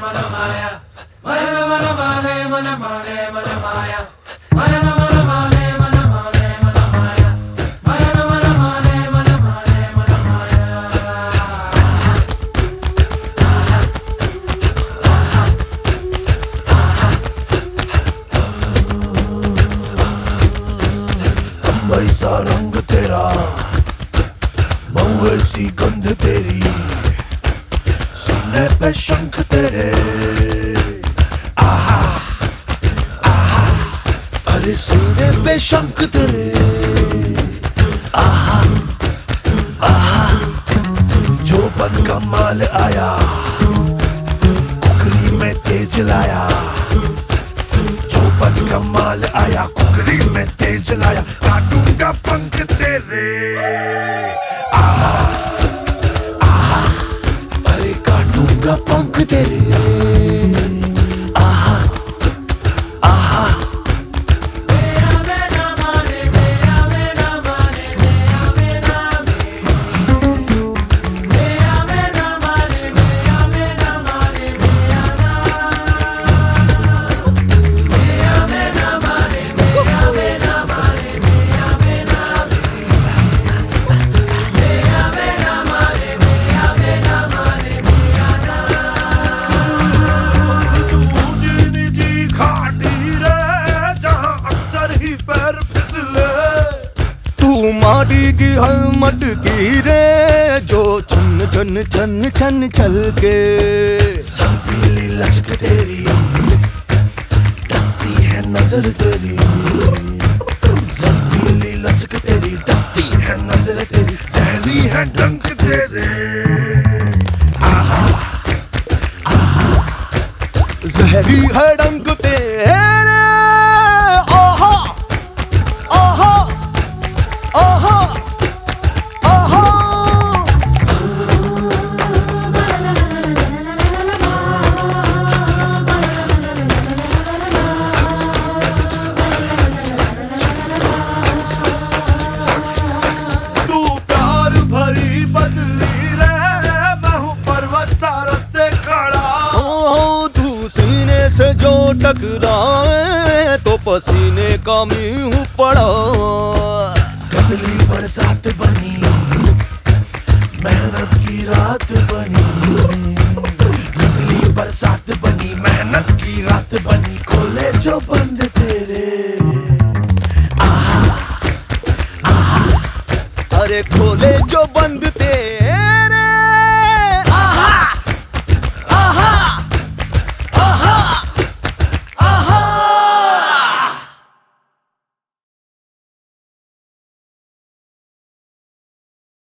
वैसा रंग तेरा, वैसी गंध तेरी, सीने पे शंख तेरे, आहा आहा, अरे सीने पे शंख तेरे, आहा आहा, जोबन का माल आया, कुकरी में तेज लाया, जोबन का माल आया, कुकरी में तेज लाया, काटूंगा पंख तेरे, आहा आहा, अरे काटूंगा पंख तेरे, आहा आहा। माटी की हलमट की रे, जो छन छन छन छन चल के, सरपीली लचक तेरी, डसती है नजर तेरी, सरपीली लचक तेरी, डसती है नजर तेरी, जहरी है डंक तेरे, आहा आहा, जहरी है डंक तेरे, आहा आहा आहा आहा। तू प्यार भरी बदली रे, मैं हूँ पर्वत सा रस्ते खड़ा, तू सीने से जो टकराए तो पसीने का मुंह पड़ा, गदली बरसात बनी, मेहनत की रात बनी, गदली बरसात बनी, मेहनत की रात बनी, खोले जो बंद तेरे, आहा आहा, अरे खोले जो बंद